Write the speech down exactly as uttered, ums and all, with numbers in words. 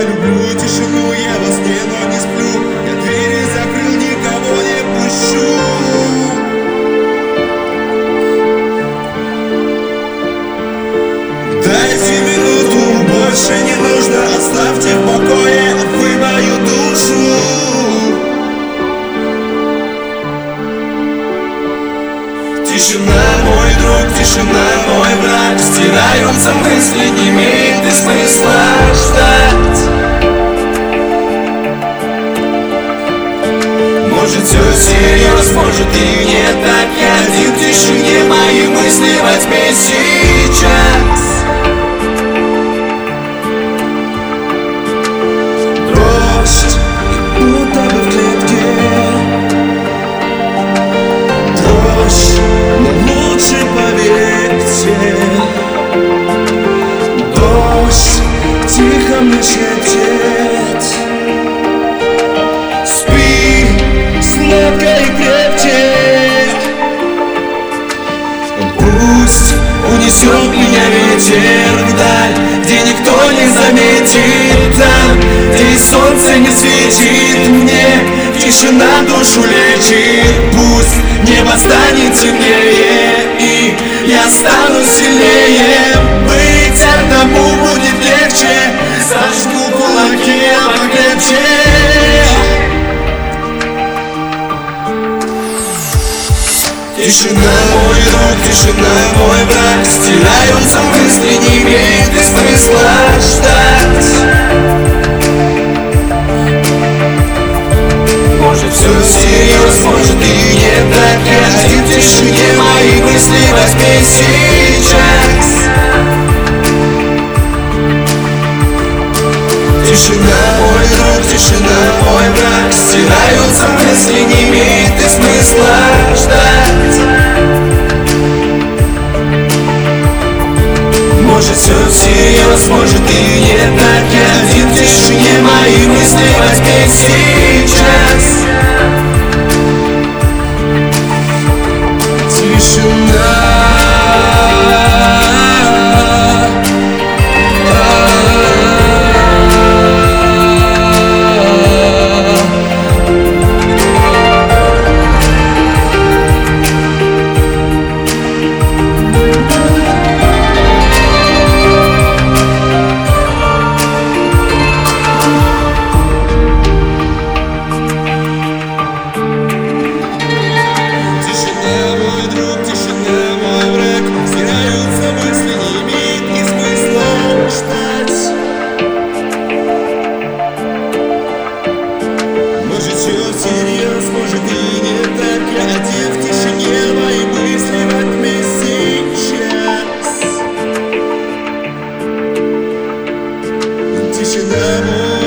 люблю тишину, я во сне, но не сплю. Я двери закрыл, никого не пущу. Дайте минуту, больше не нужно. Оставьте в покое вы мою душу. Тишина, мой друг, тишина, мой враг. Стираются мысли, не имеет и смысла ждать. Может все всерьез, может и не так. Я один в тишине, мои мысли во тьме сейчас. Дрожь, будто бы в клетке. Дрожь, но лучше поверьте. Дождь тихо мне шепчет: спи сладко и крепче. Пусть унесет меня ветер вдаль, где никто не заметит. Там, где и солнце не светит мне, тишина душу лечит. Пусть небо станет темнее, и я стану сильнее. Быть одному будет легче, зажгу кулаки покрепче. Тишина, мой друг, тишина, мой враг. Стираются мысли, не имеет и смысла ждать. Может все всерьез, может и не так. Я один в тишине, мои мысли возьми сейчас. Тишина, мой друг, тишина, мой враг. Стираются мысли, не имеет и смысла ждать. Может все всерьез, может и не так. Я один в тишине, мои мысли возьми сейчас. Тишина. Всерьез, может и не так. Я один в тишине, мои мысли во тьме сейчас. Тишина.